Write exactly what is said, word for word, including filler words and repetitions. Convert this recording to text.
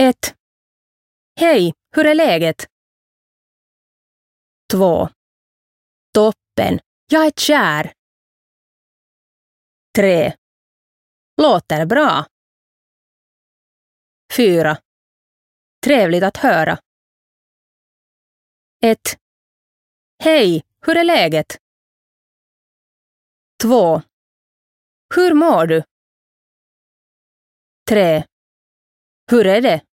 ett. Hej, hur är läget? två. Toppen, jag är kär. tre. Låter bra. fyra. Trevligt att höra. ett. Hej, hur är läget? två. Hur mår du? tre. Hur är det?